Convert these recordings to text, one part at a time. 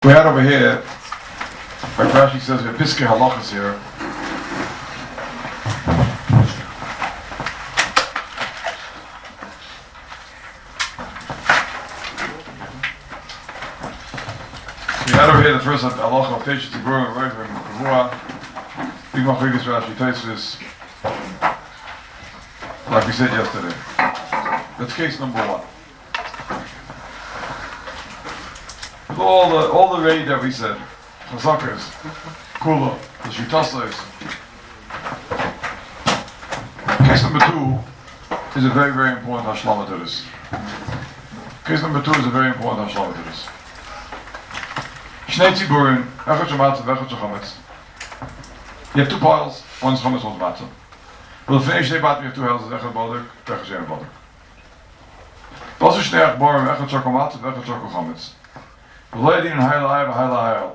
We had over here, like Rashi says, we have Piskei Halachas here. We had over here the first halacha of Teishes Tibur and Reiv and Kavua. Big Machrigas Rashi Teishes, like we said yesterday. That's case number one. With all the raid that we said, Chazakas, Kula, the Shitasas. Case number two is a very, very important Hashlama to this. Case number two is a very important Hashlama to this. Shnei Tziburim, Echad Shematzah, Echad Shechametz. You have two piles, one's Chametz, one's Matzah. But the finish day bat, we have two houses, Echad Badak, Echad Shein Badak. Basu Shnei Achborim, Echad Shakol Matzah, Echad Shakol Chametz. We don't know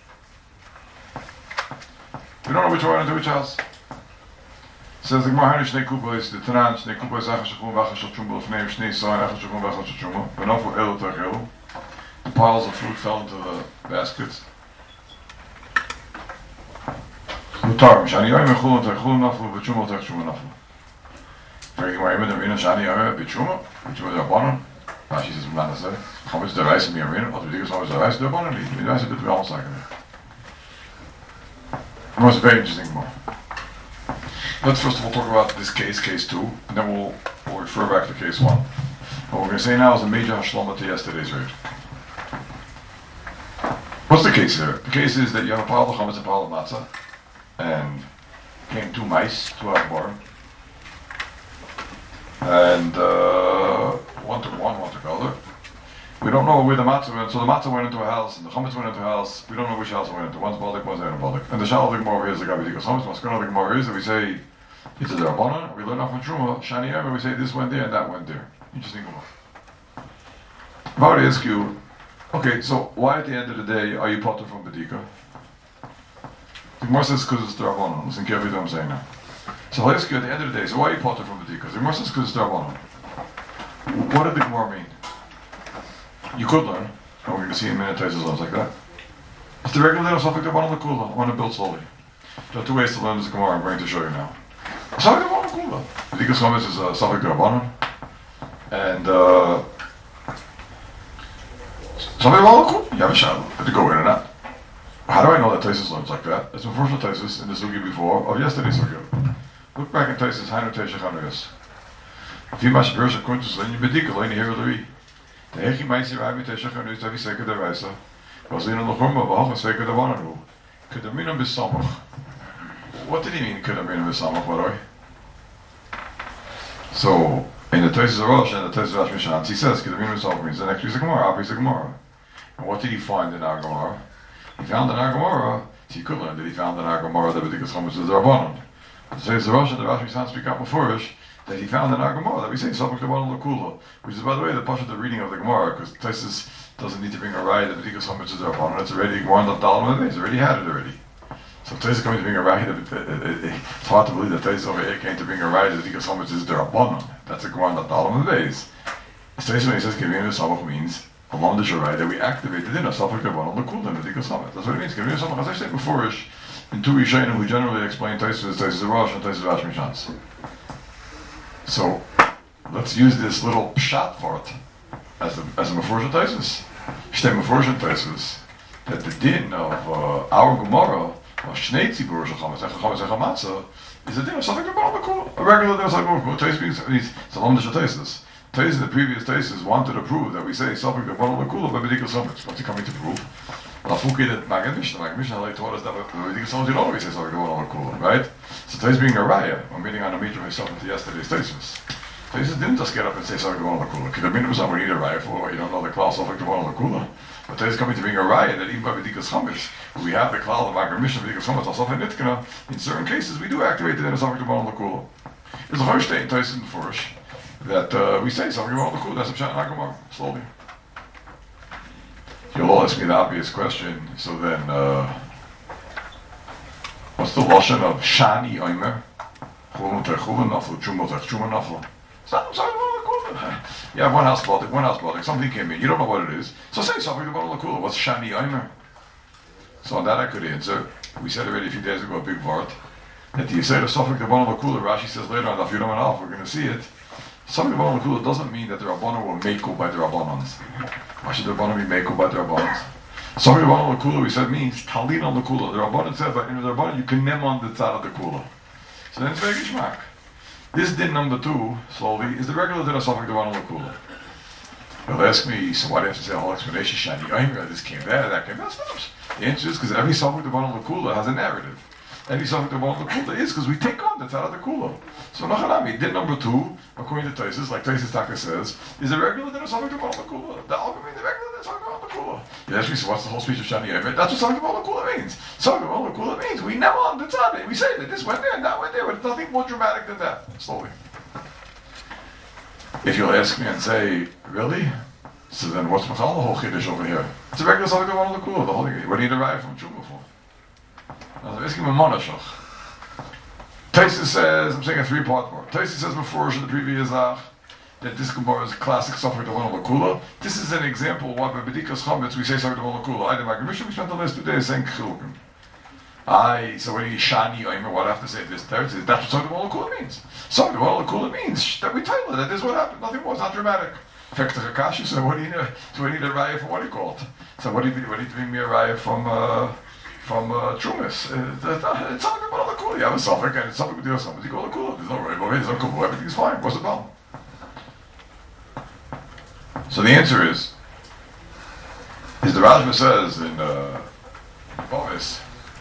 which one into which house. It says the Gemara Shnei Kupos, the Tanan Shnei Kupos, Echad Shachum, Echad Shachum, Lefnei Shnei Sain, Echad Shachum, Echad Shachum. V'nofu Elu Tech Elu. The piles of fruit fell into the baskets. Mutar, Shani Yoyim Echulun Tech Chulun Nafu, V'Chumah Tech Chumah Nafu. Very Gemara Yimid Avina Shani Yoyim V'Chumah, V'Chumah Rabbanon. Rashi says, "Man, that's it. Chametz deraisa miyamin. What we do is Chametz deraisa derbanan. We do it we all second. It was very interesting more. Let's first of all talk about this case, case two, and then we'll refer back to case one. What we're going to say now is a major hashlama to yesterday's raid. What's the case here? The case is that you have a pile of chametz and a pile of matzah, and came two mice, two akbar, and one took one took the other. We don't know where the matzah went, so the matzah went into a house, and the chametz went into a house. We don't know which house it went into. One's badik, one's not badik. And the shal of the Gemara here is the gabi dikas chametz. Maskana of the Gemara is that we say it's a derabbanan. We learn off from Truma, Shani Yom, we say this went there and that went there. Interesting Gemara. I've already asked you, okay, so why at the end of the day are you potter from Bedika? The Gemara says because it's derabbanan. Listen carefully to what I'm saying now. So I'll ask you at the end of the day, so why are you potter from Bedika? The Gemara says because it's derabbanan. What did the Gemara mean? You could learn, and we're going to see in a minute Taisus learns like that. It's the regular little Safek Derbanan L'Kula. I want to build slowly. There are two ways to learn this Gemara I'm going to show you now. Safek Derbanan L'Kula. B'dikas Chametz is Safek Derbanan. And Safek Derbanan L'Kula. You have a shot to go in and out. How do I know that Taisus learns like that? It's the first Taisus in the Sugi before of yesterday's Sugi. Look back in Taisus, Hainu Teishach Hanugas. If you must burst a quintus, then you B'dika, then you hear the re. The Hechi Maisi Rabbi Teishach Hanugas, Tavi Seka Deraisa. Vazina L'Chumma, V'Halcha Seka Devananu. Kedaminam B'Samach. What did he mean, Kedaminam B'Samach, Varoi? So, in the Taisus Rosh and the Taisus Rosh Mishans, he says, Kedaminam B'Samach means the next is a Gemara, obviously a Gemara. And what did he find in our Gemara? He found in our Gemara, so he could learn that he found in our Gemara that B'dikas Chametz is Rabbanon. The Taisus Rosh and the Rosh Mishans speak out before that he found in our Gemara that we say Safek Derbanan L'Kula, which is, by the way, the pasuk the reading of the Gemara, because Taisus doesn't need to bring a raya that B'dikas Chametz is Derbanan. It's already Gemara on the Dalam He's already had it already. So Taisus coming to bring a raya, it's hard to believe that Taisus over here came to bring a raya that B'dikas Chametz is Derbanan. That's a Gemara on the Dalam He's. Taisus when he says Kevin Samach means along the Sharai that we activated in a Safek Derbanan L'Kula in B'dikas Chametz. That's what it means. Kevin Samach, as I said before, in two Rishonim who generally explain Taisus as Taisus Rosh and Taisus Rosh Mishans. So, let's use this little pshat for it as a Meforshah Taisus. Shtei Meforshah Taisus, that the din of our Gemara, of Shnei Tzibur Chametz, Chametz Matzah, is a din of Safek Derbanan L'Kula. A regular din of Safek Derbanan L'Kula. Taisus means Salam D'Sha Taisus. Taisus, the previous Taisus, wanted to prove that we say Safek Derbanan L'Kula by B'dikas Chametz. What's he coming to prove? Lafuki that Magen Mishnah like taught us that B'dikas Chametz you always say Safek Derbanan L'Kula, right? So Taisus being a raya, I'm meeting on a meter myself into yesterday's Taisus. Taisus didn't just get up and say Safek Derbanan L'Kula. Kedaminam B'Samach we need a raya for what you don't know the klal Safek Derbanan L'Kula. But Taisus coming to being a raya that even by B'dikas Chametz, we have the klal of Magen Mishnah B'dikas Chametz also in Nitkana. In certain cases, we do activate it in a Safek Derbanan L'Kula. There's a Harshday in Taisus in the Furish that we say Safek Derbanan L'Kula. That's a pshat in our Gemara. Slowly. You'll all ask me the obvious question. So then, what's the lashon of Shani Omer? Chulun Tech Chulun Naflu, Chumot Tech Chumah Naflu. It's not Safek Derbanan L'Kula. You have one house building, something came in, you don't know what it is. So say something about the Kula. What's Shani Aimer? So on that I could answer. We said already a few days ago, a big word. That the Yisrael of Sofik the Bon Kula, Rashi says later on, if you don't know, we're going to see it. Sofik the Bon Kula doesn't mean that the Rabbanon were Meiko by the Rabbanons. Why should the Rabbanon be Meiko by the Rabbanons? Sofik the Bon Kula, we said, means Talin on the Kula. The Rabbanon said, but in the Rabbanon, you can nem on the tzad of the Kula. So then it's very geschmack. This din number 2, slowly, is the regular din of Sofik the Bon Kula. You'll ask me, so why do you have to say a whole explanation? Shani Aimer, this came there, that came there. The answer is because every Sofik the Bon Kula has a narrative. Every Sofik the Bon Kula is because we take on the tzad of the Kula. So Nachanami, din number 2, according to Taisus, like Taisus Taka says, is the regular din of Sofik the Bon Kula. The Alchemy, the regular din of Sofik the Bon Kula. You ask me, so what's the whole speech of Shani Aimer? That's what Sofik the Bon Kula means. Sofik the Bon Kula means we never on the tzad. We say that this went there and that went there, but it's nothing more dramatic than that. Slowly. If you'll ask me and say, really? So then what's Machal the whole Chiddush over here? It's a regular Sofik the Bon Kula, the whole thing. What do you derive from Tshuva for? I'm asking him a monashach. Taisus says, I'm saying a 3-part part. Taisus says before in the previous that this Gemara is classic Sofik the Bon Kula. This is an example of what by Bedikas Chametz we say Sofik the Bon Kula. I did my commission, we spent the last 2 days saying Chilkim. So when you Shani Aimer, what I have to say this third is that's what Sofik the Bon Kula means. Sofik the Bon Kula means that we tell you that this is what happened, nothing more, it's not dramatic. Fekta Hakashi, so what do you need a raya from what do you call it? So what do you bring me a raya from Trumas? It's something about the Kula. You have a Sofik and it's something with the something. You call the Kula. There's no raya, there's no Kula, everything's fine. What's the problem? So the answer is the Rajma says in Bovis,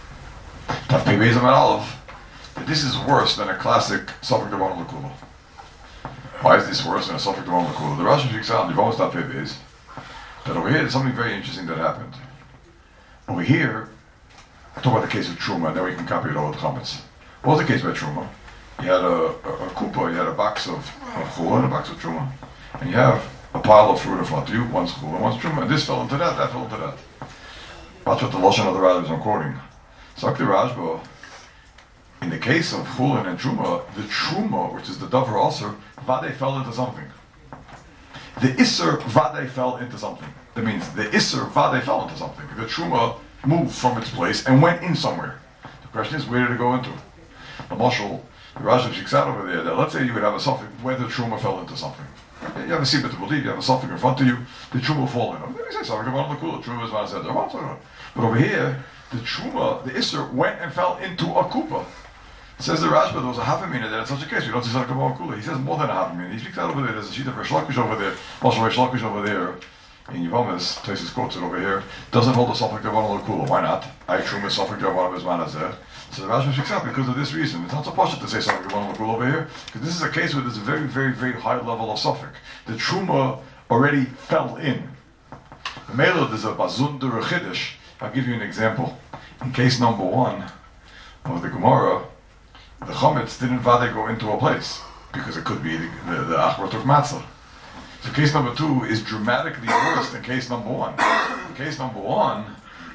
Taf Beis Amar Aleph, that this is worse than a classic Sofik the Bon Kula. Why is this worse than a Sofik the Bon Kula? The Rashi speaks out in the Bovis Taf Beis that over here there's something very interesting that happened. Over here, I talk about the case of Truma, and then we can copy it over the Chametz. What was the case by Truma? You had a kupa, you had a box of chula and a box of Truma, and you have a pile of fruit in front of you, one's chula and one's Truma, and this fell into that fell into that. That's what the Lashon of the Rabbis I'm quoting. Sakti Rashba, in the case of chulin and Truma, the Truma, which is the Dover also, Vade fell into something. The Isser Vade fell into something. That means the Isser Vade fell into something. The Truma moved from its place and went in somewhere. The question is, where did it go into? The Mashal, the Rashi speaks out over there, that let's say you would have a suffix where the Truma fell into something. You have a seabed to believe, you have a suffix in front of you, the Truma will fall in. Let me say something about the Kula, Truma is what I said. But over here, the Truma, the Isser, went and fell into a Kupa. Says the Rashba, there was a half a minute that in such a case, we don't say something about Kula. He says more than a half a minute. He speaks out over there, there's a sheet of Rish Lakish over there, also Rish Lakish over there. In Yevamis, Taisus quotes it over here, doesn't hold the Sofik Devan Kula. Why not? I Truma Sofik Devan of his man there. So the Rashba speaks out because of this reason. It's not so possible to say Sofik Devan Kula over here, because this is a case where there's a very, very, very high level of Sofik. The Truma already fell in. The Mela, there's a Bazunder Chiddush. I'll give you an example. In case number 1 of the Gemara, the Chametz didn't vade go into a place, because it could be the Achbar took Matzah. So case number 2 is dramatically worse than case number 1. In case number 1,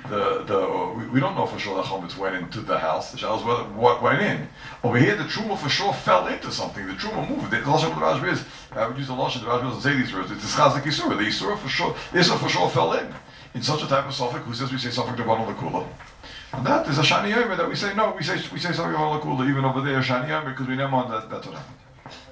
we don't know for sure that Chametz went into the house. The shadows what went in. Over here, the Truma for sure fell into something. The Truma moved. The Lashon of the Rashba is, I would use the Lashon, the Rashba doesn't say these words, it's Chazik Yisur. The Yisur for sure fell in. In such a type of Sofik, who says we say Sofik Devan the Kula. And that is a Shani Yomer that we say, no, we say Sofik Devan the Kula, even over there, Shani Yomer, because we never on that's what happened.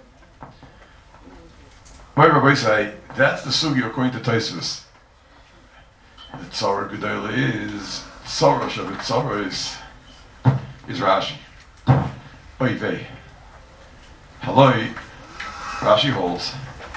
My Rabbi say, that's the sugi according to Taisus. The Tzara Gedela is, Tzara Shavit Tzara is Rashi. Oy vey. Haloi, Rashi holds,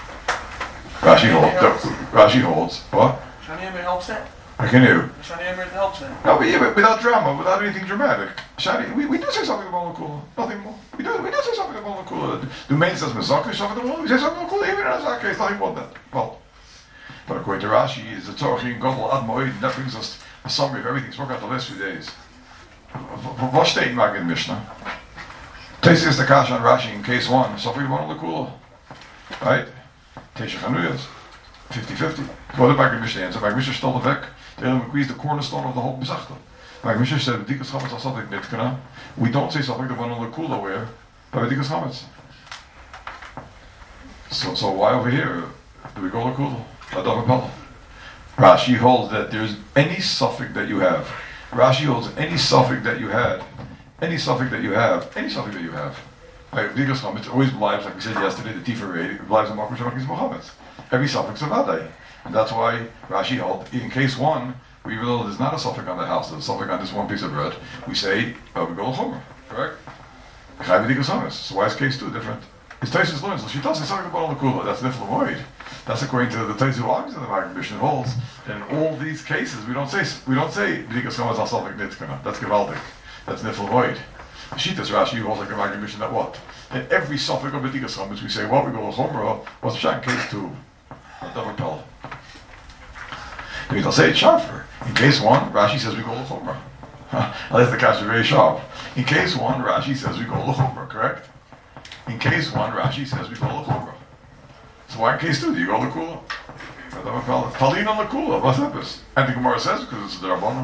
what? Shani Yomer helps that? I can do. Shani Yomer helps that? No, but without drama, without anything dramatic. Shani, we do say something about the Kula, nothing more. We do say something about the Kula. The main says Mezakish, something about we say something about the Kula, even in Azaka, it's nothing more than that. Well, but according to Rashi, is the Torah in Godel Ad Moed, and that brings us a summary of everything spoken out the last few days. What steht in Magid Mishnah? Taisus is the Kasha on Rashi in case 1, Sofik Devan the Kula. Right? Tesha Chanuyas, 50-50. What did Magid Mishnah answer? Magid Mishnah stole the Vek. The Elam McQuee is the cornerstone of the whole Mesachta. Magid Mishnah said, B'dikas Chametz Sofik Nitkana. We don't say Sofik Devan the Kula where? By B'dikas Chametz. So why over here do we go Lakula? Adav Pella. Rashi holds that there's any suffix that you have. Rashi holds any suffix that you had, any suffix that you have. Right, it always lives, like we said yesterday, the Tifa Rei, lives in Makom Shemakis Muhammad. Every suffix of Adai. And that's why Rashi held, in case one, even though there's not a suffix on the house, there's a suffix on this one piece of bread, we say, we go L'chomer, correct? So why is case two different? His Taisus learns, she doesn't talk about Lakula, that's Nifla Void. That's according to the Taisus who argues in the Maggid Mishnah holds. In all these cases, we don't say B'dikas Chametz al Suffix Nitkana. That's Gevaldik. That's Nifla Void. Shittas Rashi holds like a Maggid Mishnah that what? In every suffix of B'dikas Chametz, we say, what we go L'chomra, what's Shan case two? Double Pella. They'll say it's sharper. In case one, Rashi says we go L'chomra. Unless the cash is very sharp. In case one, Rashi says we go L'chomra, correct? In case one, Rashi says we go L'chomra. So why in case two do you go L'kula? Talina L'kula, what's up? And the Gemara says because it's the Rabbanon.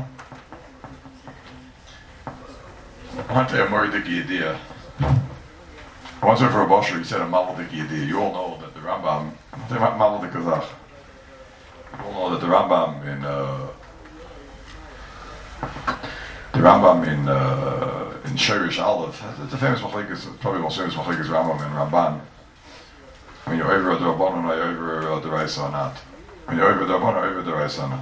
I want to tell you a Moridiki idea. Once for a Bosher, he said a Maladiki idea. You all know that the Rambam, Maladik Kazakh. You all know that the Rambam in Shirish Aleph, it's a famous machlekes, probably the most famous machlekes Rambam and Ramban. When you're over the Rabbanon, or over the Raisa or not. When you're over the Rabbanon, over the Raisa or not.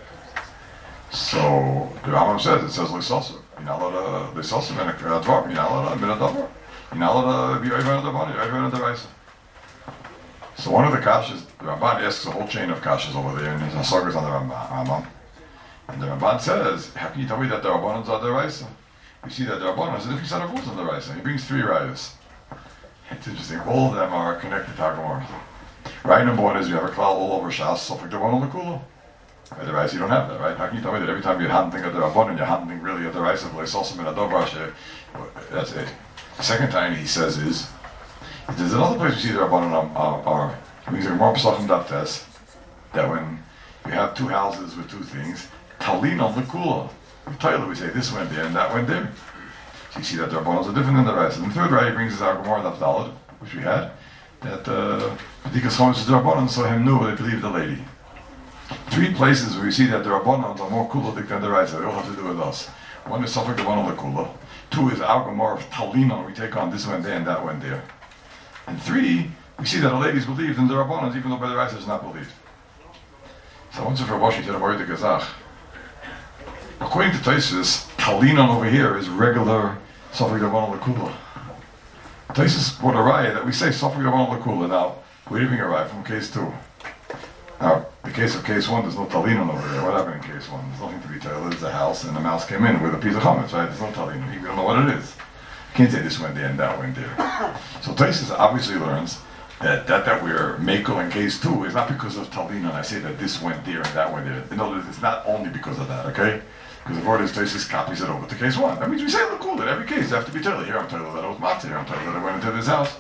So the Rambam says, it says L'sosu. You're not allowed to L'sosu in a Dvar. You're not allowed to be a Davar. You're not allowed to be over the Rabbanon, you're over the Raisa. So one of the kashas, the Ramban asks a whole chain of kashas over there, and there's Hasagas on the Rambam. And the Ramban says, how can you tell me that the Rabbanons are the Raisa? You see that the Rabbanon is a different set of rules on the Raisa. He brings three rayas. It's interesting. All of them are connected to Hagamor. Right number one is you have a klal all over Shas, Sofik the one on the Kula. By the Raisa, you don't have that, right? How can you tell me that every time you're hunting at the Rabbanon, you're hunting really at the Raisa, but it's also in a Dovrashe? That's it. The second time he says is, there's another place we see the Rabbanon are using more Pesachim Daptes, that when you have two houses with two things, Talin on the Kula. We tell you, we say this went there and that went there. So you see that the Rabbanos are different than the rest. And the third right he brings is our Gemara Daf Daled, which we had, that B'dikas Chametz is the Rabbanon, so him knew they believed the lady. Three places where we see that the Rabbanos are more kuladik than the right, so they all have to do with us. One is Safek the one on the Kula. Two is our Gemara of Talina, we take on this went there and that went there. And three, we see that the ladies believed in the Rabbanos, even though by the right is not believed. So once for Boshi to the Morid Gazach. According to Taisus, Talinon over here is regular Safek Rabbanon L'Kula. Taisus brought a raya that we say Safek Rabbanon L'Kula. Now, where do you bring a raya from case two? Now, the case of case one, there's no Talinon over there. What happened in case one? There's nothing to be told. There's a house and the mouse came in with a piece of chametz, right? There's no Talinon. We don't know what it is. You can't say this went there and that went there. So Taisus obviously learns that we're Mako in case two is not because of Talinon. I say that this went there and that went there. In other words, it's not only because of that, okay? Because the Vortis Taisus copies it over to case one. That means we say look cool in every case. You have to be told. Here I'm told that I was matzah. Here I'm told that I went into this house.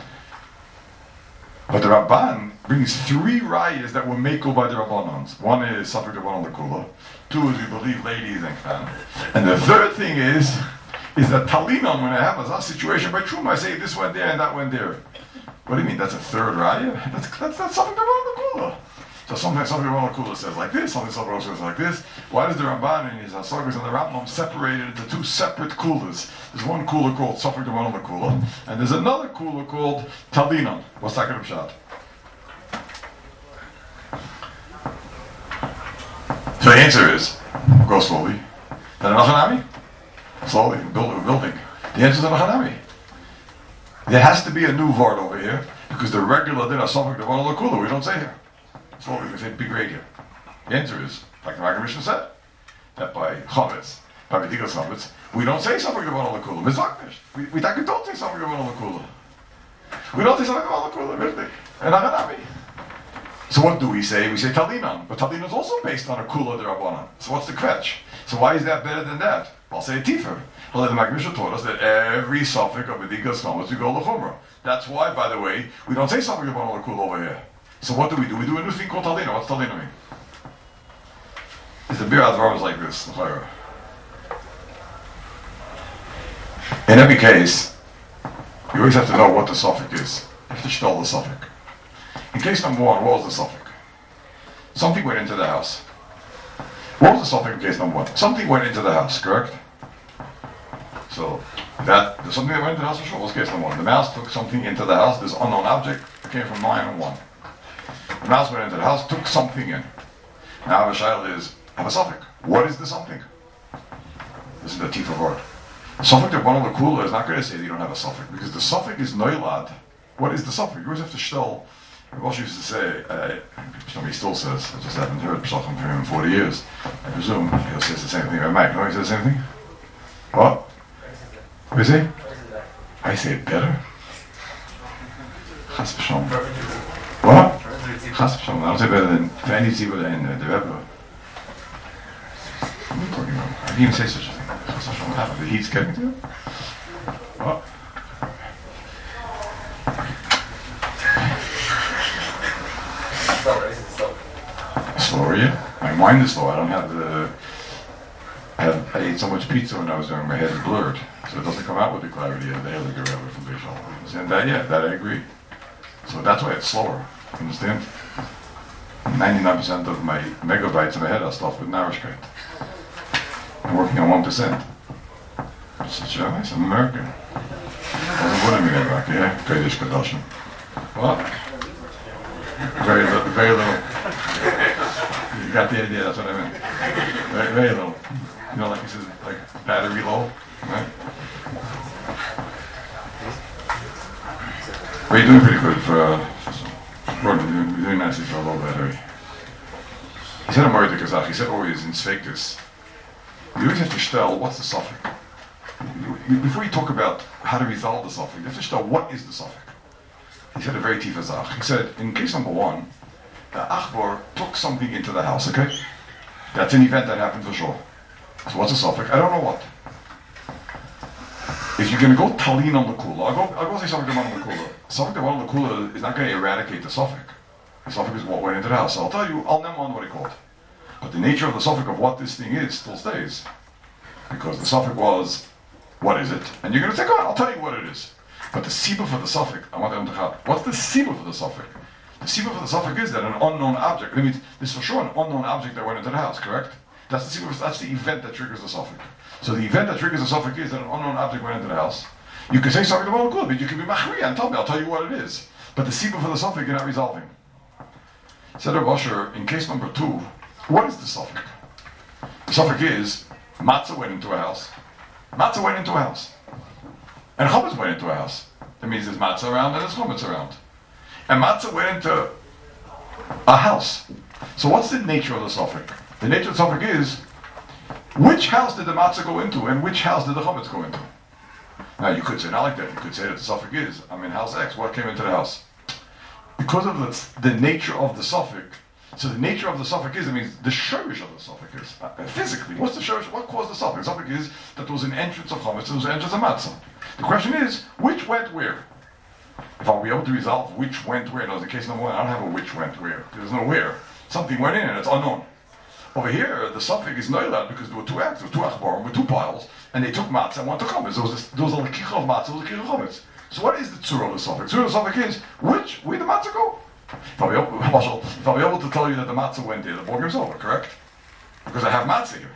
But the Rabban brings three rayas that were Mako by the Rabbanons. One is Safek Rabbanon L'Kula. Two is we believe ladies and Khan. And the third thing is that Talinon, when I have a situation by Truma, I say this went there and that went there. What do you mean? That's a third raya? That's Safek Rabbanon L'Kula. So sometimes Safek Rabbanon L'Kula says like this, sometimes Safek Rabbanon says like this. Why does the Ramban in his Hasagas and the Rambam separate it into two separate kulas? There's one kula called Safek Rabbanon L'Kula, and there's another kula called Talinon. What's that kind of shot? So the answer is, go slowly. Then Nachanami? Slowly, building. The answer is Nachanami. There has to be a new vart over here, because the regular din of Safek Rabbanon L'Kula, we don't say here. Slowly, we say big right here. The answer is, like the Maggid Mishnah said, that by Chametz, by B'dikas Chametz, we don't say Safek Rabbanon L'Kula. Mizaknish. We don't say Safek Rabbanon L'Kula. We don't say Safek Rabbanon L'Kula, really. And Nachanami. So what do we say? We say Talinon. But Talinon is also based on a Kula de Rabbanon. So what's the kvetch? So why is that better than that? I'll say a Tifer. Well, the Maggid Mishnah taught us that every Safek of B'dikas Chametz we go L'Chumrah. That's why, by the way, we don't say Safek Rabbanon L'Kula over here. So what do? We do a new thing called Talina. What's Talina mean? It's the Bir Advar is like this. In every case, you always have to know what the suffix is. You have to spell the suffix. In case number one, what was the suffix? Something went into the house. What was the suffix in case number one? Something went into the house, correct? So that there's something that went into the house for sure. What's case number one? The mouse took something into the house. This unknown object came from 9 and 1. The mouse went into the house, took something in. Now the child is have a suffix. What is the something? This is the teeth of word. The suffix of one of the kula is not going to say that you don't have a suffix because the suffix is noilad. What is the suffix? You always have to shtel. Rosh used to say, he still says, I just haven't heard Pshachim from him in 40 years. I presume he'll say the same thing about Mike. No, he says the same thing? What? What is he? I say it better. Chas v'shalom. What? Chas v'shalom. I don't say better than Fanny Tzibur and the Rebbe. What are you talking about? I didn't even say such a thing. Chas v'shalom. What happened? The heat's getting to you? What? Slower, yeah. My mind is slow. I don't have the. I ate so much pizza when I was young, my head is blurred, so it doesn't come out with the clarity of the Heilige Rebbe from Beishal. And that, yeah, that I agree. So that's why it's slower. Understand? 99% of my megabytes in my head are stuff with Narishkeit. I'm working on 1%. Such a nice, I'm American. Wasn't born in me, yeah. Kodesh Kadashim. What? Very little, very little. You got the idea, that's what I meant. Very, very little. You know, like he says, like battery low, right? Well, you're doing pretty good for, you're doing nicely for a low battery. He said a Moed Kazakh, he said always in Sveikis, you always have to shtel, what's the suffix? Before you talk about how to resolve the suffix, you have to shtel, what is the suffix? He said a very tifazach. He said, in case number one, the Achbar took something into the house, okay? That's an event that happened for sure. So what's the suffix? I don't know what. If you're going to go talin on the kula, I'll go say something on the kula. Something on the kula is not going to eradicate the suffix. The suffix is what went into the house. So I'll tell you, I'll name on what he called. But the nature of the suffix of what this thing is still stays. Because the suffix was, what is it? And you're going to say, I'll tell you what it is. But the siba for the suffix, I want them to have. What's the siba for the suffix? The siba for the suffix is that an unknown object. I mean, this is for sure an unknown object that went into the house, correct? That's the siba. That's the event that triggers the suffix. So the event that triggers the suffix is that an unknown object went into the house. You can say something about good, but you can be machriya and tell me. I'll tell you what it is. But the siba for the suffix you're not resolving. Said Rav Asher, in case number 2, what is the suffix? The suffix is matzah went into a house. Matzah went into a house. And chametz went into a house. That means there's matzah around and there's chametz around. And matzah went into a house. So what's the nature of the suffix? The nature of the suffix is, which house did the matzah go into and which house did the chametz go into? Now you could say not like that. You could say that the suffix is, I'm in house X, what came into the house? Because of the nature of the suffix, so the nature of the suffix is, it means the shorish of the suffix is. Physically, what's the shorish? What caused the suffix? The suffix is that there was an entrance of chametz and there was an entrance of matzah. The question is, which went where? If I'll be able to resolve which went where, in case number 1, I don't have a which went where. There's no where. Something went in and it's unknown. Over here, the suffix is noilad because there were 2 acts, there were 2 achbarim with 2 piles, and they took matzah and 1 took chametz. There was a lekicha of matzah, there was a lekicha of chametz. So what is the tzura of the suffix? The tzura of the suffix is, where did the matzah go? If I'll be able to tell you that the matzah went there, the ball game's over, correct? Because I have matzah here.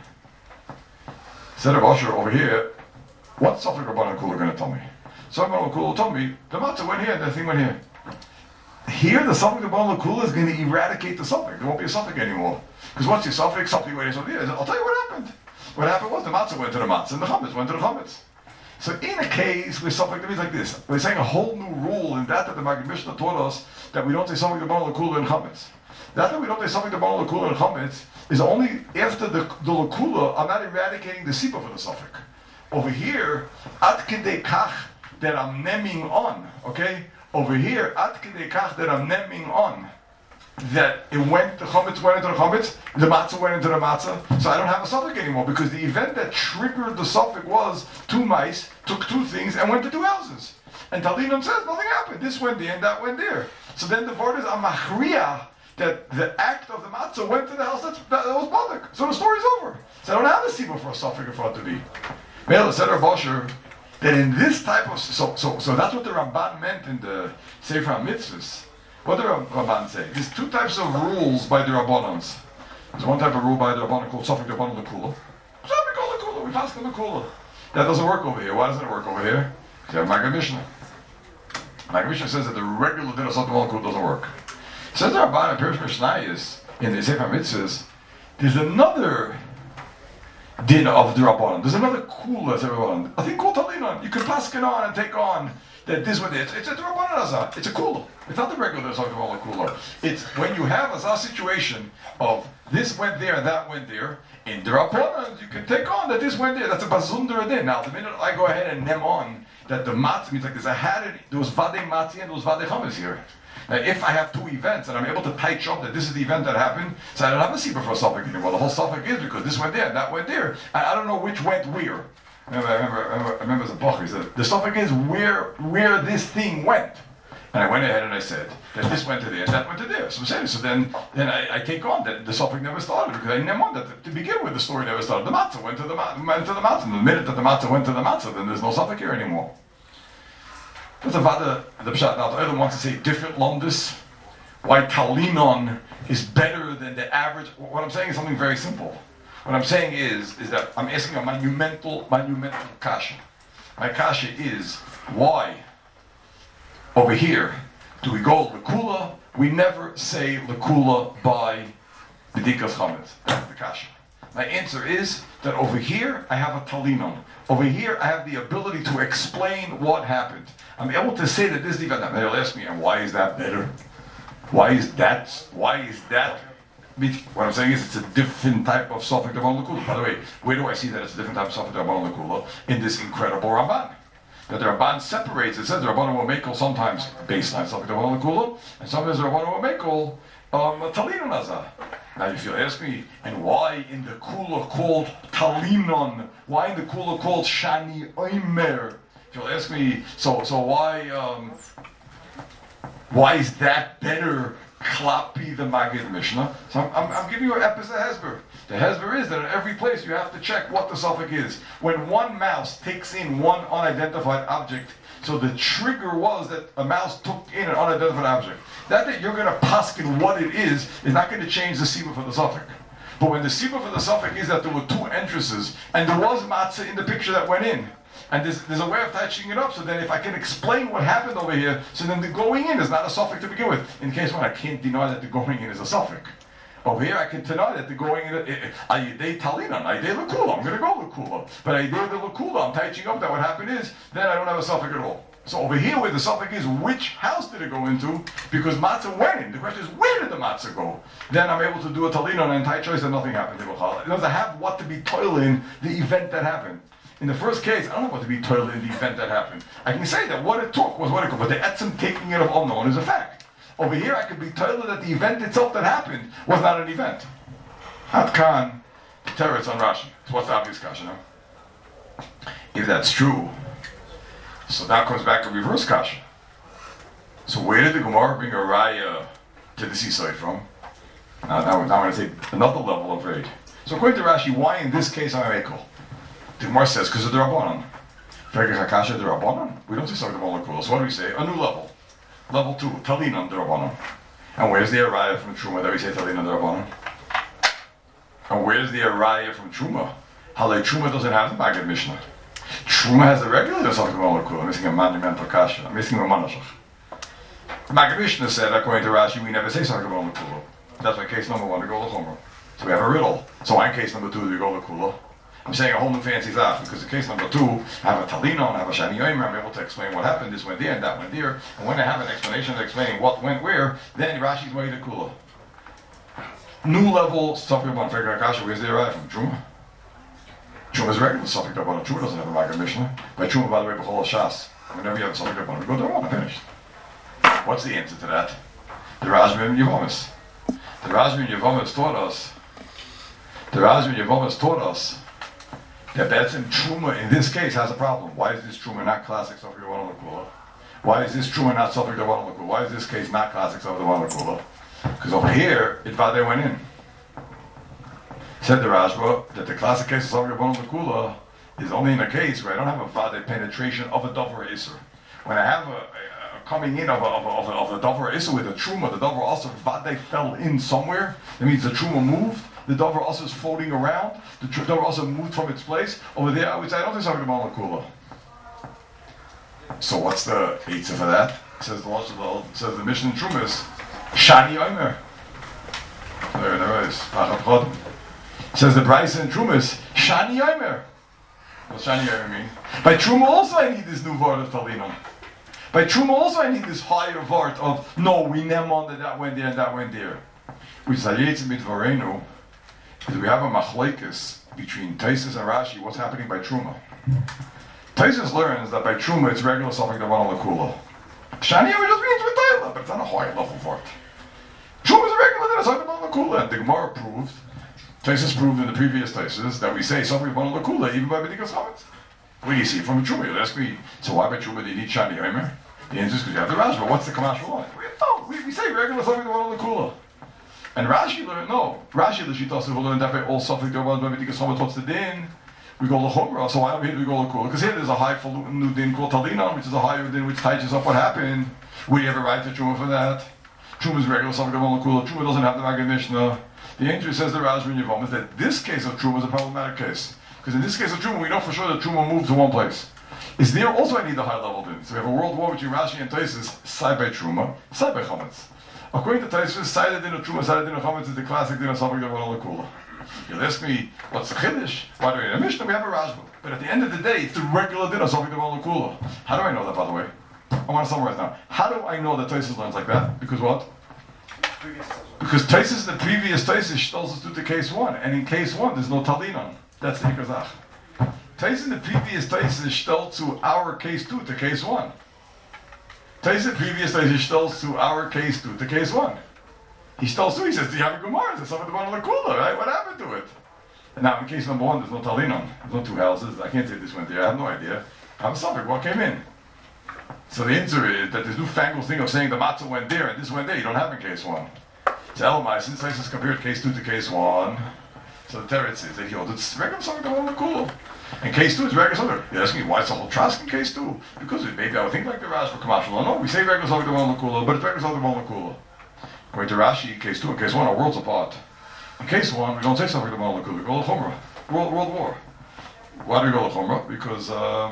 Said Rav Asher over here, what suffix Rabbanan Kula going to tell me? So Rabbanan Kula told me, the matzah went here and the thing went here. Here, the suffix of Rabbanan Kula is going to eradicate the suffix. There won't be a suffix anymore. Because what's your suffix? Something went here, something here. I'll tell you what happened. What happened was the matzah went to the matzah and the chametz went to the chametz. So in a case where something means like this, we're saying a whole new rule in that the Maggid Mishnah taught us that we don't say something to Rabbanan Kula and chametz. That we don't say something to Rabbanan Kula and chametz is only after the lakula. I'm not eradicating the sipa for the suffix. Over here, ad kedei kach that I'm neming on. Okay, over here, ad kedei kach that I'm neming on. That it went, the chametz went into the chametz, the matzah went into the matzah, so I don't have a suffix anymore because the event that triggered the suffix was 2 mice took 2 things and went to 2 houses. And Talmidim says nothing happened. This went there and that went there. So then the word is amachriya that the act of the matzah went to the house that was badak. So the story's over. So I don't have a siba for a suffix in front of me. Mela said Rav Asher that in this type of so that's what the Ramban meant in the Sefer HaMitzvahs. What do Rabban say? There's two types of rules by the Rabbanans. There's one type of rule by the Rabbanan called Sofik Rabbanan L'Kula. Sofik L'Kula, we pass the L'Kula. That doesn't work over here. Why doesn't it work over here? Because you have Maggid Mishnah. Maggid Mishnah says that the regular din of Sofik L'Kula doesn't work. It says the Rabban in Pirish Mishnayos, in the Sefer Mitzvahs, there's another din of the Rabbanan. There's another Kula as a Rabbanan. I think called Talinon. You can pass it on and take on that this one is. It's a Rabbanan Azah. It's a Kula. It's not the regular Sofik L'Kula. It's when you have a situation of this went there and that went there. In the Rabbanan, you can take on that this went there. That's a Bazundra din. Now, the minute I go ahead and nem on that the matzah means like there's a had there was Vadei Matzah and there was Vadei Chametz here. Now, if I have two events and I'm able to touch up that this is the event that happened, so I don't have a sibur for a suffix anymore. Well, the whole suffix is because this went there and that went there, and I don't know which went where. I remember as a book, he said the suffix is where this thing went. And I went ahead and I said that this went to there and that went to there. So then I take on that the suffix never started because I never on that to begin with. The story never started. The matzah went to the matzah. And the minute that the matzah went to the matzah, then there's no suffix here anymore. But the Pshat, now the other wants to say different lumdus, why Talinon is better than the average. What I'm saying is something very simple. What I'm saying is that I'm asking a monumental kasha. My kasha is, why over here do we go L'Kula? We never say L'Kula by B'dikas Chametz. That's the kasha. My answer is that over here I have a Talinon. Over here I have the ability to explain what happened. I'm able to say that this is the event. They'll ask me, and why is that better? Why is that? What I'm saying is it's a different type of Sofik Rabbanan L'Kula. By the way, where do I see that it's a different type of Sofik Rabbanan L'Kula? In this incredible Ramban. That the Ramban separates, it says the Rabbanan will make sometimes baseline Sofik Rabbanan L'Kula, and sometimes the Rabbanan will make Talinon Azah. Now if you ask me, and why in the Kula called Talinon, why in the Kula called Shani Oimer? If you'll ask me, so why is that better Klapi the Maggid Mishnah? So I'm giving you an opposite Hesber. The Hesber is that in every place you have to check what the suffix is. When one mouse takes in one unidentified object, so the trigger was that a mouse took in an unidentified object. That you're going to paskin what it is not going to change the sibur for the suffix. But when the sibur for the suffix is that there were two entrances, and there was matzah in the picture that went in, and there's a way of touching it up, so then if I can explain what happened over here, so then the going in is not a suffix to begin with. In case when I can't deny that the going in is a suffix. Over here I can deny that the going in, Ayidei Talinon, Ayidei L'Kula, I'm going to go L'Kula. But Ayidei the L'Kula, I'm touching up that what happened is, then I don't have a suffix at all. So over here where the suffix is, which house did it go into? Because matzah went in. The question is, where did the matzah go? Then I'm able to do a Talinon and tight choice and nothing happened. In other words, I have what to be toil in the event that happened. In the first case, I don't know what to be told in the event that happened. I can say that what it took was what it took, but the etzem taking it of unknown is a fact. Over here, I could be told that the event itself that happened was not an event. Hat Khan, the terrorists on Rashi. So what's the obvious kasha now? If that's true, so that comes back to reverse kasha. So where did the Gemara bring a raya to the seaside from? Now I'm going to take another level of raid. So according to Rashi, why in this case am I equal? The Gemara says, because of the Rabbanan. Fegers Hakasha the Rabbanan. We don't say something about L'Kula. So what do we say? A new level. Level 2, Talinon the Rabbanan. And where's the Araya from Truma that we say Talinon the Rabbanan? And where's the Araya from Truma? Halei Truma doesn't have the Maggid Mishnah. Truma has the regular something about L'Kula. I'm missing a monumental kasha. I'm missing a manashach. The Maggid Mishnah said, according to Rashi, we never say something about L'Kula. That's why case number 1 to go L'Chumrah. So we have a riddle. So why in case number 2 do we go L'Kula? I'm saying a whole new fancy thought, because in case number 2, I have a Talinon, I have a Shani Yomer, I'm able to explain what happened, this went there and that went there, and when I have an explanation of explaining what went where, then Rashi's way to Kula. New level, something about Fegger Akasha, where's the arrive from? Truma? Truma is regular, something about Truma doesn't have a Maggid Mishnah. By Truma, by the way, B'chol Shas. Whenever you have something about it, we go to one, finished. What's the answer to that? The Rashbi and Yevomis. The Rashbi and Yevomis taught us that Betzim Truma in this case has a problem. Why is this Truma not classic Sofik Rabbanan L'Kula? Why is this Truma not Sofik Rabbanan L'Kula? Why is this case not classic Sofik Rabbanan L'Kula? Because over here, Vadei went in. Said the Rashba that the classic case of Sofik Rabbanan L'Kula is only in a case where I don't have a Vadei penetration of a Dover Acer. When I have a coming in of a davar issa with a truma. The davar also vade fell in somewhere. That means the truma moved. The davar also is floating around. The davar also moved from its place. Over there, I would say I don't think something about Kula. So what's the eitzah for that? It says the Mishnah in Trumas, Shani Omer. There it is. It says the Brisa in Trumas, Shani Omer. What's Shani Omer mean? By Truma also I need this new word of Talinam. By Truma also I need this higher word of, no, we nem on that went there and that went there. With Zayetz Mitvarenu, we have a machlekes between Taisus and Rashi, what's happening by Truma. Taisus learns that by Truma it's regular something to run on the Kula. Shani Omer just means with Taila, but it's not a higher level word. Truma is a regular thing, it's something on the Kula. And the Gemara proved, Taisus proved in the previous Taisus that we say something on the Kula even by B'dikas Chametz. Where do you see it from Truma? You'll ask me, so why by Truma do you need Shani Omer? The answer is because you have the Rashba. What's the Kamash for? We say regular something to run on the Kula. And Rashi learned, no. Rashi, the Shita, will learn that by all something to run by B'dikas Chametz. What's the din? We go to Chumrah, so why don't we go to Kula? Because here there's a highfalutin new din called Talinon, which is a higher din which touches up what happened. Would you ever write to Truma for that? Truma is regular something to run on Kula. Truma doesn't have the Maggid Mishnah. The answer says the Rashi in Yevom is that this case of Truma is a problematic case. Because in this case of Truma, we know for sure that Truma moved to one place. Is there also I need the high level din? So we have a world war between Rashi and Taisus, side by Truma, side by Chametz. According to Taisus, side din of Truma, side din of Chametz is the classic din of something to run on the Kula. You'll ask me, what's the Chiddush? Why do we have a Mishnah? We have a Rashba. But at the end of the day, it's the regular din of something to run on the Kula. How do I know that, by the way? I want to summarize now. How do I know that Taisus learns like that? Because what? Because Taisus, the previous Taisus, tells us to the case 1. And in case 1, there's no Talinon. That's the Ikazach. Taisus, the previous Taisus, tells to our case 2 to case 1. Taisus, the previous Taisus, tells to our case 2 to case 1. He tells 2, he says, do you have a Gemara? There's something to the Kula, right? What happened to it? And now, in case number 1, there's no Talinon. There's no 2 houses. I can't say this went there. I have no idea. I have a suffix. What came in? So the answer is that this newfangled thing of saying the matzah went there and this went there, you don't have in case 1. So Elamai, since Taisus compared case 2 to case 1, so the Teretz says that it's regular something to the Kula. And case 2 is regular something. You ask me why it's a whole trask in case 2? Because maybe I would think like the Rash for Kamashal. No, we say regular something to the Kula, but it's regular something to the Kula. According to Rashi, case 2 and case 1 are worlds apart. In case 1, we don't say something to the Kula, we go to Chumrah. World War. Why do we go to Chumrah? Because,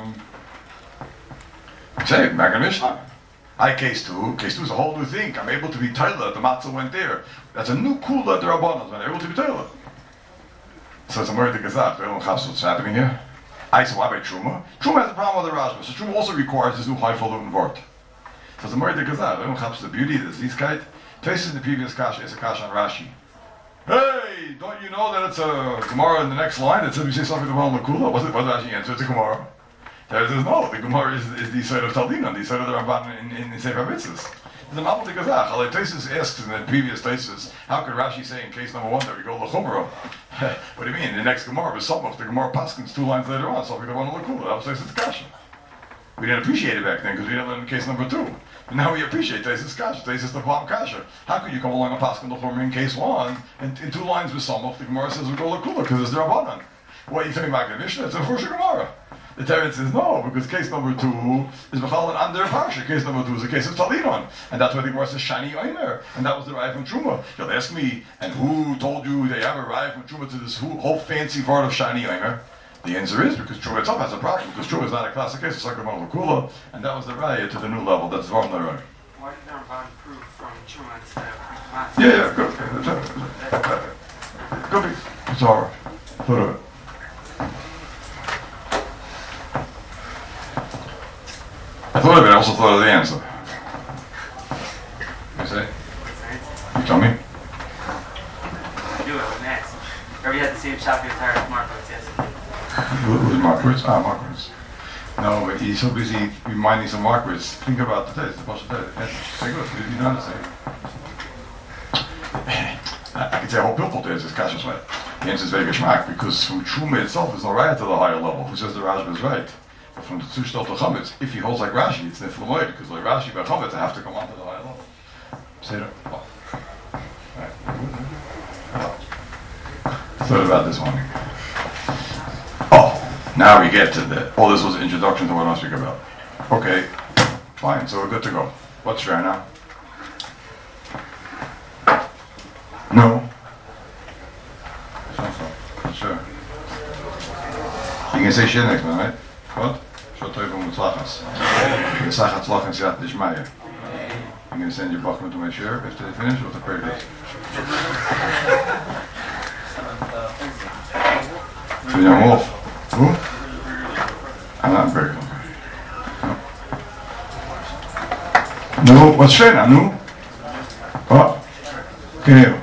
say, Maggid Mishnah. Case 2 is a whole new thing. I'm able to be Taila, the matzah went there. That's a new Kula the Rabbanos, I'm able to be Taila. So it's a murder Gazak. What's happening here? So why by Truma? Truma has a problem with the Rashba. So Truma also requires this new high-falutin word. So it's a murder Gazak. The beauty of this Zizkeit. Taisus in the previous Kasha is a Kasha on Rashi. Hey, don't you know that it's a Gemara in the next line that says we say something about the Kula? What does Rashi answer? It's a Gemara. There says no, the Gemara is the side of Taldina, the side of the Ramban in Sefer Mitzvahs. The Mabul Gazach. Taisus asks in the previous Taisus, how could Rashi say in case number 1 that we go to Chumrah? What do you mean? The next Gemara was Samach. The Gemara Paskins 2 lines later on, so we go on to Kula. That was Taisus Kasha. We didn't appreciate it back then because we didn't learn in case number 2. But now we appreciate Taisus Kasha, Taisus the Palm Kasha. How could you come along and Paskin the Chumrah in case 1 and in 2 lines with Samach? The Gemara says we go to Kula because it's the Rabbanan. What are you saying about the Mishnah? It's a Fursha Gemara. The Teretz says no, because case number 2 is B'chal under Parsha. Case number 2 is a case of Talinon. And that's why the Gemara says Shani Omer. And that was derived from Truma. You'll ask me, and who told you they have arrived from Truma to this whole fancy part of Shani Omer? The answer is because Truma itself has a problem. Because Truma is not a classic case, it's like the Kula. And that was the raya to the new level. That's Varm Narai. Why did the Ramban prove from Truma instead of Matzah? Yeah, good. It's all right. Put it. I thought of it, I also thought of the answer. You say? You tell me? Do it next. Or we had the same shop entire Markowitz yesterday. Who's Markowitz? Markowitz. No, but he's so busy reminding some Markowitz. Think about the test, the Pasha test. Say good, you know what I'm I could say a whole pilpul test is Kasha's way. The answer is very geschmack, because from Truma itself is no right to the higher level. Who says the Rashba is right? But from the Zushtel to Chametz, if he holds like Rashi, it's Niflamoid, because like Rashi by Chametz, I have to come on to the higher level. Say that. Oh. Thought about this one. Oh, now we get to the. All this was an introduction to what I want to speak about. Okay, fine, so we're good to go. What's fair now? No. Sure. You can say shit next man, right? What? Shut up on the tlachas. The sachat tlachas yat dishmaya. I'm going to send your buckman to my share if they finish with the prayer list. So young wolf. Who? I'm not breaking. No, what's straight now? No? What? Can you?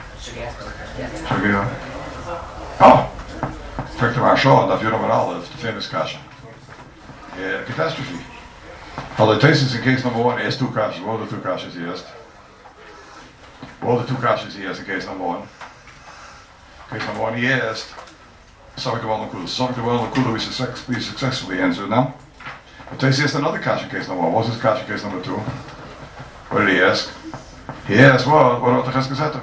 Oh! Check the Marshal, Daf Yudam and Aleph, the famous kasha. Yeah, catastrophe. Although Taisus in case number 1 asked 2 kashas. What are the 2 kashas he asked? What are the 2 kashas he asked in case number 1? Case number 1 he asked, Samik the Well Nakuda. Samik the Well Nakuda we successfully answered now. But Taisus asked another kasha in case number 1. What's his kasha in case number 2? What did he ask? He asked, what about the Cheskes Heter?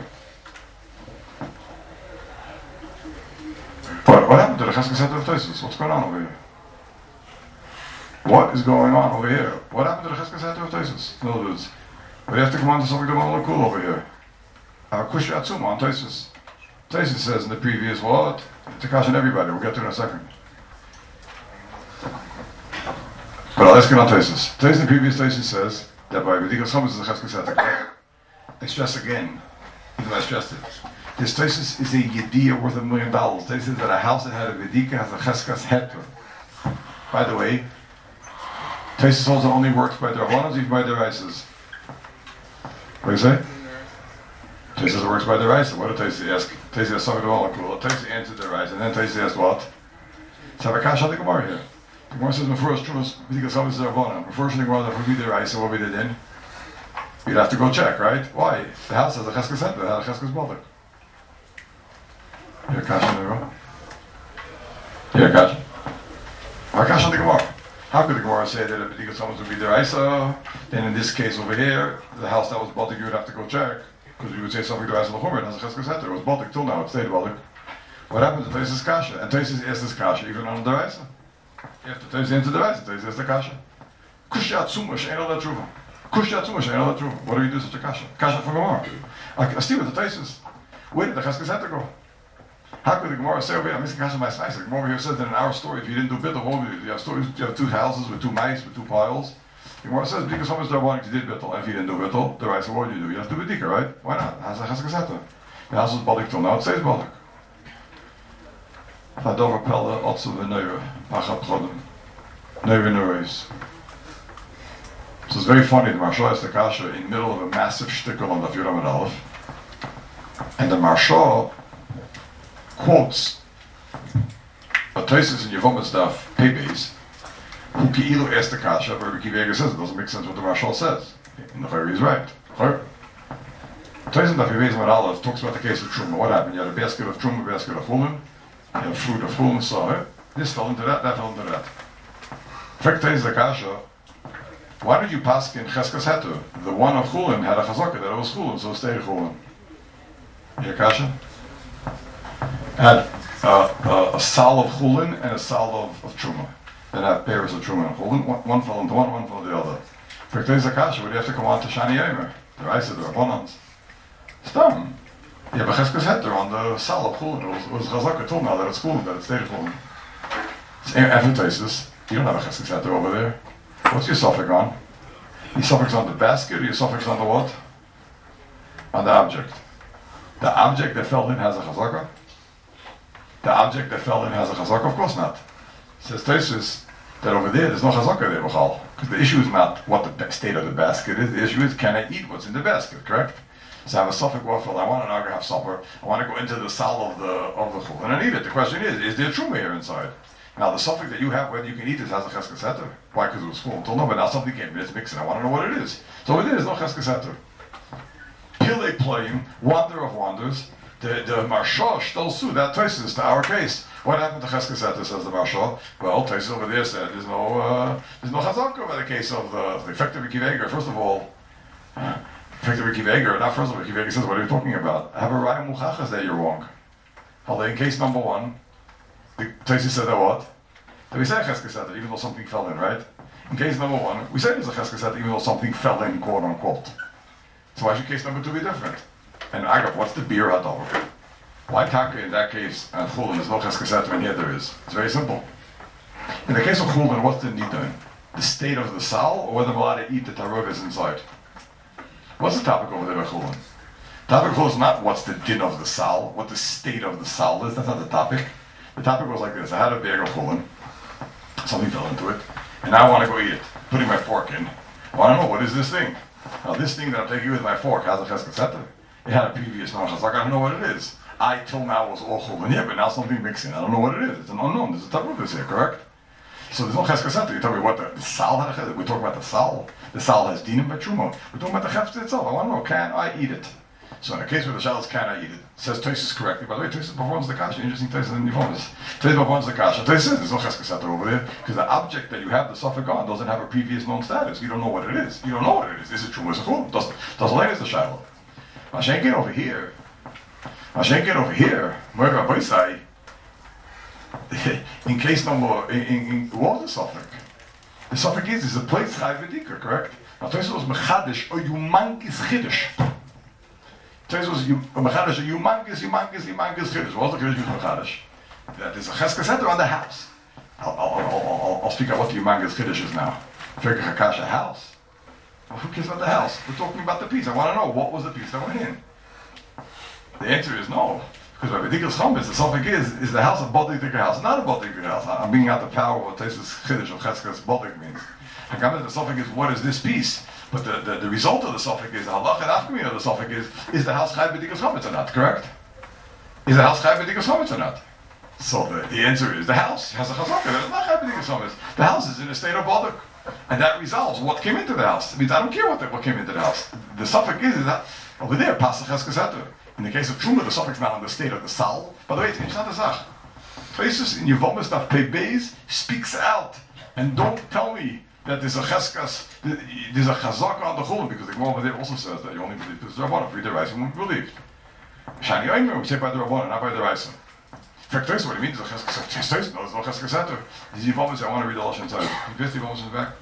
What happened to the Cheskes Heter of Taisus? What's going on over here? What is going on over here? What happened to the Cheskes Heter of Taisus? In other words, we have to come on to something more cool over here. Our Kush Yatsuma on Taisus. Taisus says in the previous word, to caution everybody, we'll get to it in a second. But let's get on Taisus. Taisus in the previous Taisus says that by B'dikas Chametz is the Cheskes Heter. I stress again, even though I stressed it. This Taisus is a Yediyah worth $1 million. Taisus says that a house that had a B'dika has a Cheskes Heter. By the way, Taisus also only works by their Rabbanos, even by their Isis. What do you say? Taisus works by their Isis. What did Taisus ask? Taisus asked something all cool. Taisus answered their Isis, and then Taisus asked what? Let's have a kash on the Gemara here. The Gemara says, "Before Trumas, because some is their Rabbanon. Before the Gemara that would be their Isis, what we did in? You'd have to go check, right? Why? The house has a Cheskes Heter. It had a Cheskes Baldik. You're a kash on the Gemara. You're a kash. Our kash on the Gemara. How could the Gemara say that if B'dikas Chametz would be their Isa? Then in this case over here, the house that was Baltic, you would have to go check. Because you would say something to Isa L'chomer, it has a Cheskes Heter. It was Baltic till now, it stayed Baltic. What happened to Taisus Kasha? And Taisus asked this Kasha even on the Isa. After Taisus answered the Isa, Taisus asked the Kasha. Kushat Suma She'ena L'truva. Kushat Suma She'ena L'truva. What do you do such a Kasha? Kasha from Gemara. I see with the Taisus. Where did the Cheskes Heter go? How could the Gemara say over here, I'm missing Kasha my spice? The Gemara over here says that in our story, if you didn't do bittul, what would you do? You have stories, you have 2 houses with 2 mice, with 2 piles. The Gemara says, because someone's there wanting to did bittul, and if you didn't do bittul, the right, so what would you do? You have to do b'dika, right? Why not? How's the Cheskes Heter? The house was Baltic till now, it stays Baltic. Vadover Pella, Otsu V'Neira, Pachat Chodem, Neira Nereis. So it's very funny, the Maharsha is the Kasha in the middle of a massive shtickle on the Daf Yudam and Aleph. And the Maharsha quotes a Taisus in Yevamah Daf Pebes, who Ki'ilu asked the Kasha, but Rabbi Kiva says it doesn't make sense what the Marshal says. And the Chayri is right. Taisus in Daf Pebes and Aleph talks about the case of Truma. What happened? You had a basket of Truma, a basket of Chulin, you had fruit of Chulin, so this fell into that fell into that. Fact Taisus the Kasha, why did you pass in Cheskes Heter? The one of Chulin had a chazaka that it was Chulin, so it stayed Chulin. Your Kasha? Had a sal of chulin and a sal of truma. Then had pairs of truma and chulin. One fell into one fell into the other. For today's akasha, would you have to come on to Shani Yomer? The rice of the Rabbanans. Stam. You have a Cheskes Heter on the sal of chulin. It was chazaka till now that it's chulin, that it stayed chulin. It's advertises. You don't have a Cheskes Heter over there. What's your suffix on? Your suffix on the basket or your suffix on the what? On the object. The object that fell in has a chazaka? The object that fell in has a chazaka? Of course not. Says Taisus that over there's no chazaka there, B'chal. Because the issue is not what the state of the basket is. The issue is, can I eat what's in the basket, correct? So I have a suffix waffle, I want an agar have supper, I want to go into the sal of the chul, and I eat it. The question is there truma here inside? Now the suffix that you have, whether you can eat it, has a Cheskes Heter. Why? Because it was full until no, but now something came in, it's mixing, I want to know what it is. So over there's no Cheskes Heter. Pile playing, wonder of wonders, the Maharsha still sued that Taisus to our case. What happened to Cheskes Heter, says the Maharsha? Well, Taisus over there said there's no chazaka over the case of the effective Kiveger. First of all, effective Kiveger, not first of all, Kiveger says, what are you talking about? I have a Raya Muchachas that you're wrong. Although in case number 1, the Taisus said that what? That we said Cheskes Heter, even though something fell in, right? In case number one, we say there's a cheskes heter even though something fell in, quote unquote. So why should case number two be different? And Agav, what's the beer hadar? Why taka in that case and chulin there's no cheskes heter and here there is? It's very simple. In the case of chulin, what's the nidon? The state of the sal, or whether I'm allowed to eat the tarugas inside? What's the topic over there by chulin? The topic is not what's the din of the sal, what the state of the sal is. That's not the topic. The topic was like this: I had a bag of chulin, something fell into it, and now I want to go eat it. Putting my fork in. I want to know what is this thing. Now this thing that I'm taking with my fork has a cheskes heter. It had a previous non-chazak. I don't know what it is. I till now was all chulin here, but now something mixing. I don't know what it is. It's an unknown. There's a tarugas here, correct? So there's no cheskes heter. You tell me what the sal had a cheskes. We're talking about the sal. The sal has dinim b'truma. We're talking about the chefs itself. I want to know, can I eat it? So in the case where the shal is can I eat it, says Tosis correctly. By the way, Tosis performs the kasha. Interesting Tosis in Yevamos. Tosis performs the kasha. Tosis says there's no cheskes heter over there because the object that you have the suffix on doesn't have a previous known status. You don't know what it is. You don't know what it is. Is it true? Is it chul? Doesn't like the shiloh. Mashenkin over here. Mashenkin over here. Where Rabbi say, in case number, what was the suffix? The suffix is a place chai v'dikar, correct? Now Tosis was mechadish or humongous chiddush. Tosis was mechadish or humongous chiddush. What was the chiddush with mechadish? That there's a cheskes heter on the house. I'll speak out what the humongous chiddush is now. Figure hakasha house. Well, who cares about the house? We're talking about the piece. I want to know what was the piece that went in. The answer is no. Because by B'dikas Chometz, the suffix is the house a Bodik Dikar house? It's not a Bodik Dikar house. I'm bringing out the power of what Tosis Chiddush of Cheskes Bodik means. The suffix is what is this piece? But the result of the suffix is, the halach and afkamin of the suffix is the house Chai B'dikas Chometz or not, correct? Is the house Chai B'dikas Chometz or not? So the answer is the house has a chazaka. It's not Chai B'dikas Chometz. The house is in a state of Bodik. And that resolves what came into the house. It means I don't care what came into the house. The suffix is that over there, Pasach Cheskes heter. In the case of Truma, the suffix is not in the state of the sal. By the way, it's not a zach. Tosis in Yevamos Daf Pei Beis speaks out, and don't tell me that there's a cheskas, there's a chazaka on the chulin, because the Gemara over there also says that you only believe because the Rabbanan. If you read the Raisa, you won't believe. Shani Omer, we say by the Rabbanan, not by the Raisa. In fact, Tosis, what it means is a cheskas. Tosis knows no cheskas heter. These Yevamos, I want to read the Lashon inside. You pass the Yevamos in the back.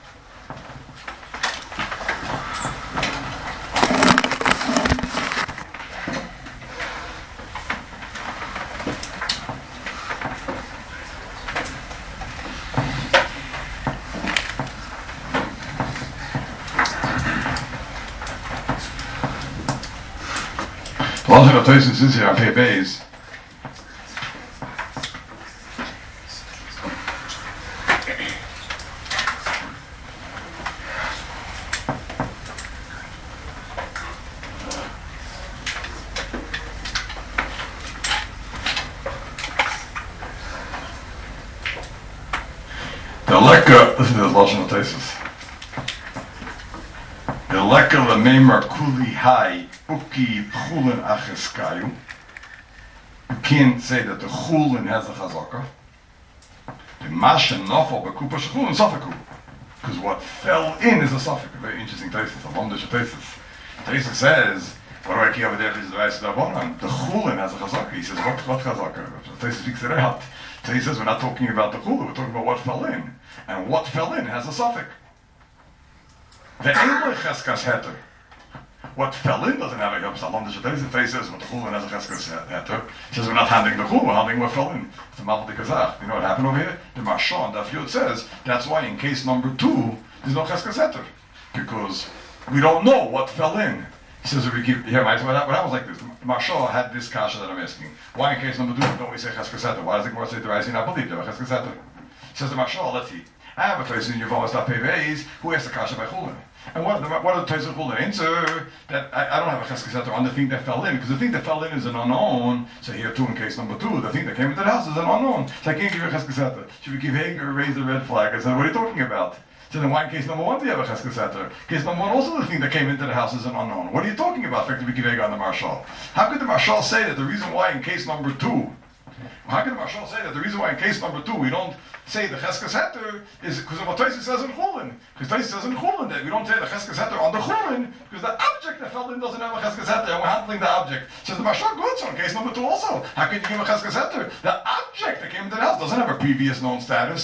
Also, the Tosis is here on Pei Beis. The Lekka, listen to this Lashon of Tosis. The Lekka l'meimer kuli hai uki chulin acheskayu. You can't say that the chulin has a chazaka. The masha nafal bekupa shechulin safaku. Because what fell in is a suffix. A very interesting Tosis. A wonderful Tosis. Tosis says, what do I care about the Rais Rabbanan? The chulin has a chazaka. He says, what chazaka? Tosis speaks it out. Tosis says, we're not talking about the chulin, we're talking about what fell in. And what fell in has a suffix. The English cheskas heter. What fell in doesn't have a Yom the Tosis says what the chulin has a cheskas heter. He says we're not handling the chulin, we're handling what fell in. It's a Maldi Kazach. You know what happened over here? The Marshaw and Daf Yod says that's why in case number 2 there's no cheskas heter. Because we don't know what fell in. He says if we keep here, what happens like this? Marshaw had this kasha that I'm asking. Why in case number 2 don't we say cheskas heter? Why does the Gemara say the Raisi not believe there cheskas heter? He says the Marshaw, let's see. I have a place in Yevamos Daf Pei Beis who asked the kasha by chulin. And what are the Tosis chulin answer? That I don't have a cheskes heter on the thing that fell in, because the thing that fell in is an unknown. So here too in case number 2, the thing that came into the house is an unknown. So I can't give you a cheskes heter. Should we give Hager raise the red flag? I said, what are you talking about? So then why in case number 1 do you have a cheskes heter? Case number 1 also the thing that came into the house is an unknown. What are you talking about? In fact, we give Hager on the Marshal. How could the Marshal say that the reason why in case number 2? How can the Marshal say that the reason why in case number 2 we don't say the cheskes heter is because of what Tosis says in chulin? Because Tosis says in chulin that we don't say the cheskes heter on the chulin because the object that fell in doesn't have a cheskes heter and we're handling the object. Says the Marshal, good, so in case number 2 also, how can you give a cheskes heter? The object that came into the house doesn't have a previous known status.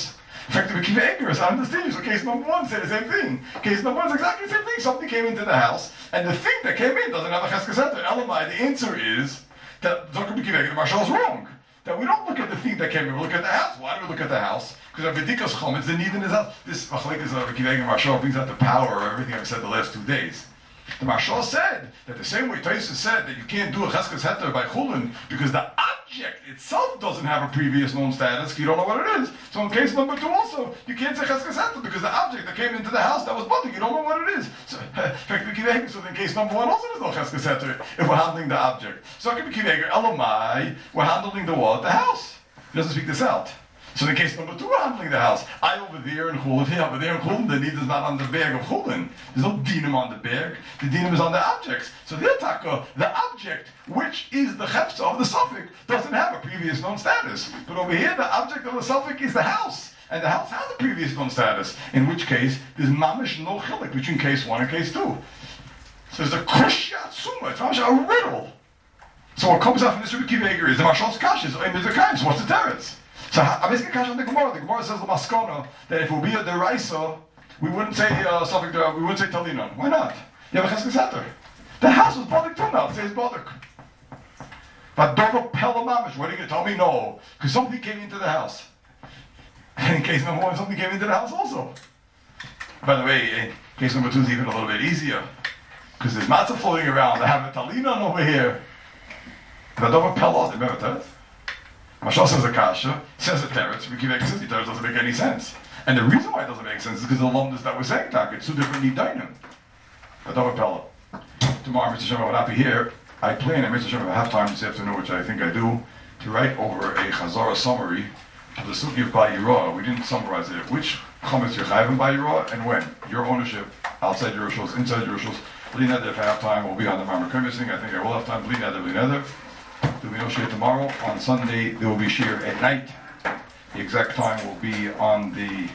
In fact, the Akiva Eiger is on the stage. So case number 1 said the same thing. Case number 1 is exactly the same thing. Something came into the house, and the thing that came in doesn't have a Cheskes Heter. Elamai, the answer is that Dr. Akiva Eiger, the Marshal, is wrong. That we don't look at the thing that came in, we look at the house. Why do we look at the house? Because our Vedikas Chometz, the need in his house. This Machlekes of Akiva Eiger Marshal brings out the power of everything I've said the last 2 days. The Marshal said that the same way Tosfos said that you can't do a Cheskes Heter by Chulin because the object itself doesn't have a previous known status, you don't know what it is. So in case number 2 also, you can't say Cheskes Heter because the object that came into the house that was budding, you don't know what it is. So, so in case number 1 also there's no Cheskes Heter if we're handling the object. So Elamai, we're handling the what? The house. He doesn't speak this out. So in case number 2, we're handling the house. I over there in Chulin, here over there in Chulin, the need is not on the bag of Chulin. There's no dinam on the bag. The dinam is on the objects. So the ataka, the object, which is the chepsa of the suffix, doesn't have a previous known status. But over here, the object of the suffix is the house. And the house has a previous known status. In which case, there's mamish no chilik between case 1 and case 2. So there's a kushya suma, it's mamish a riddle. So what comes out from this Rebbe Akiva Eiger is the Marshal's kashas, or the kinds, what's the teretz? So I'm basically kash on the Gemara. The Gemara says the maskana that if it would be a deraisa, we wouldn't say something. We wouldn't say talinon. Why not? You have a cheskes heter. The house was badik too now. It says badik. But dover pella mamish. What are you going to tell me? No, because something came into the house. And in case number 1, something came into the house also. By the way, case number 2 is even a little bit easier because there's matzah floating around. I have a talinon over here. But dover pella. Remember that? Mashal says a kasha, says a teretz, Rebbe Akiva Eiger says the teretz doesn't make any sense. And the reason why it doesn't make sense is because the alumnus that we're saying, it's 2 different nidanim. Adava Pella. Tomorrow, Mr. Shem, I will not be here. I plan at Mr. Shem, I have time this afternoon, which I think I do, to write over a Chazara summary of the Sugi of Bayirah. We didn't summarize it. Which chametz you're chayv in Bayirah and when? Your ownership, outside your rishos, inside your rishos. Bli neder, if I have time, we'll be on the Marmar Kremis thing. I think I will have time. Bli neder, Bli neder. There will be no shir tomorrow. On Sunday, there will be shir at night. The exact time will be on the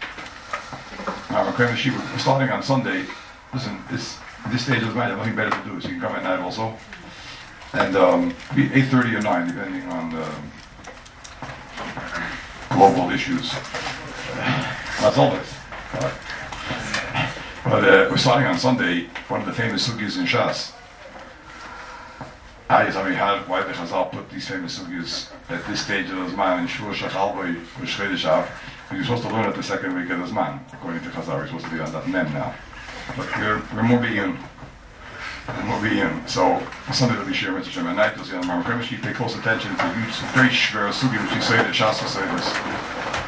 Marmar shir. We're starting on Sunday. Listen, this stage of the night, I have nothing better to do, so you can come at night also. And be 8:30 or 9, depending on the global issues. That's all it. But we're starting on Sunday, one of the famous sugis in Shas. Why did Chazal put these famous sugis at this stage of the Zman in Shur Shachalboi with Shchedish Av? You're supposed to learn it the second week of the Zman, according to Chazal. We're supposed to be on that Mem now. But we're moving in. So Sunday will be Shir Mitzvah Shem at night. You'll see on the Marmar Kremis. Pay close attention to a huge, very shver sugi which you say that Shas will say this.